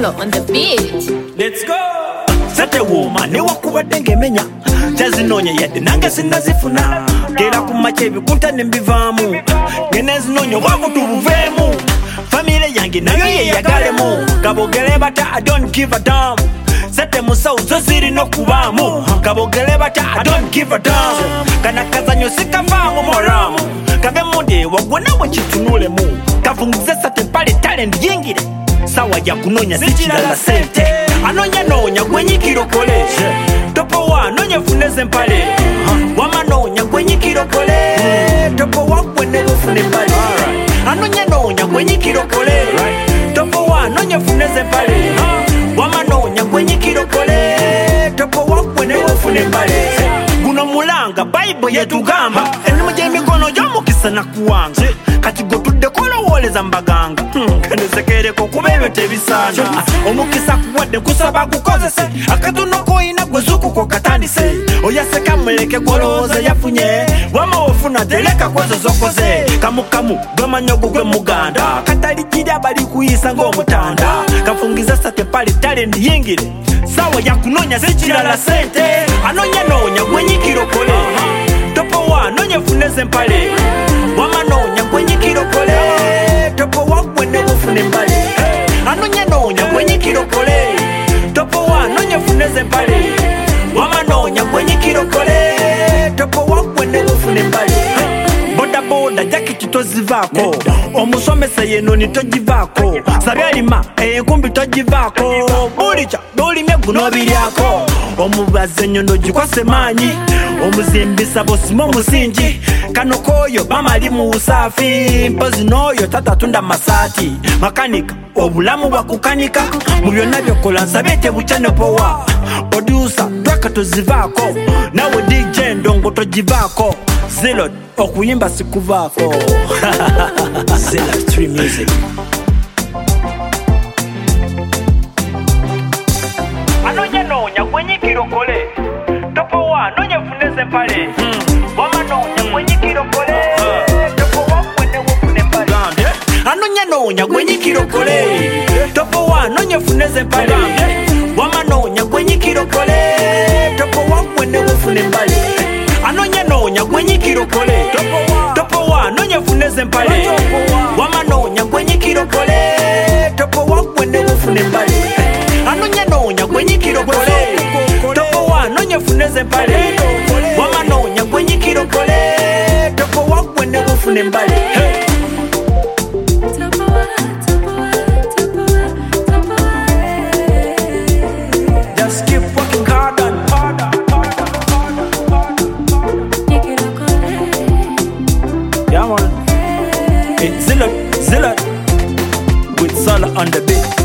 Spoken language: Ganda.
Zilla on the beat. Let's go. Sate woman ne wakubadde ngemenya tazinonya yadde nange sinazifuna gera ku mache bikunta nembivaamu ngenezinonya wavu tubuveemu famile yange nayo yeyagalemu kabogere bata I don't give a damn sate musawo zo zirina okubaamu kabogere bata I don't give a damn kana kazanyo sikavaamu moramu kave munde wagwonawo kitunulemu kavunguze sate mpale talent yingire sawa ya kunonya sichilala sente anonya nonya gwenyikirokole topo wa nonya funeze mpale wama nonya gwenyikirokole topo wa gwene ufune mpale anonya nonya gwenyikirokole topo wa nonya funeze mpale wama nonya gwenyikirokole topo wa gwene ufune mpale guno mulanga Bible yetugamba enimu gy'emikono gy'omukisa na kuwanga kati gotudde kolowoleza mbaganga kandezekereko kuba ebyo tebisaana omukisa kuwadde kusaba gukozese akatono koyina gwezukuko katandise oyaseka muleke golowooza yafunye wama ofuna teleka kwezo zokoze kamukamu gwemanyogo gwe muganda katalikirya bali kuyisa ng'omutanda kafungiza sate pale talent yingire sawa yakunonya zikirala sente anonya nonya gwenyikirokole topo wa nonya funeze mpale wama nonya gwenyikirokole topo wa gwene ufune mbale anonya nonya gwenyikirokole topo wa nonya funeze mpale wama nonya gwenyikirokole topo wa gwene ufune mbale boda boda jakiti tozivako omusomesa yenoni togivako sabyalima enkumbi togivako bulicha dolimye guno biryako omubaze nyono gikwase maanyi omuzimbisa bosimo musingi kano koyo bamali mu usafi mpozi noyo tatatunda masati makanika obulamu bwakukanika mu byonna byokola nsabe tebukyane powa producer twaka tozivako nawe DJ ndongo togivako Zilla okuyimba sikuvaako Zilla 3 music anonya nonya gwenyikirokole topo wa nonya funeze mpale wama nonya gwenyikirokole topo wa gwene ufune mpale anonya nonya gwenyikirokole topo wa nonya funeze mpale wama nonya gwenyikirokole topo wa gwene ufune mpale anonya nonya gwenyikirokole topo wa nonya funeze mpale wama nonya gwenyikirokole topo wa gwene ufune mpale anonya nonya gwenyikirokole topo wa nonya funeze mpale wama nonya gwenyikirokole topo wa gwene ufune mpale just keep working hard and harder. Yeah man, it's Zilla with Zilla on the beat.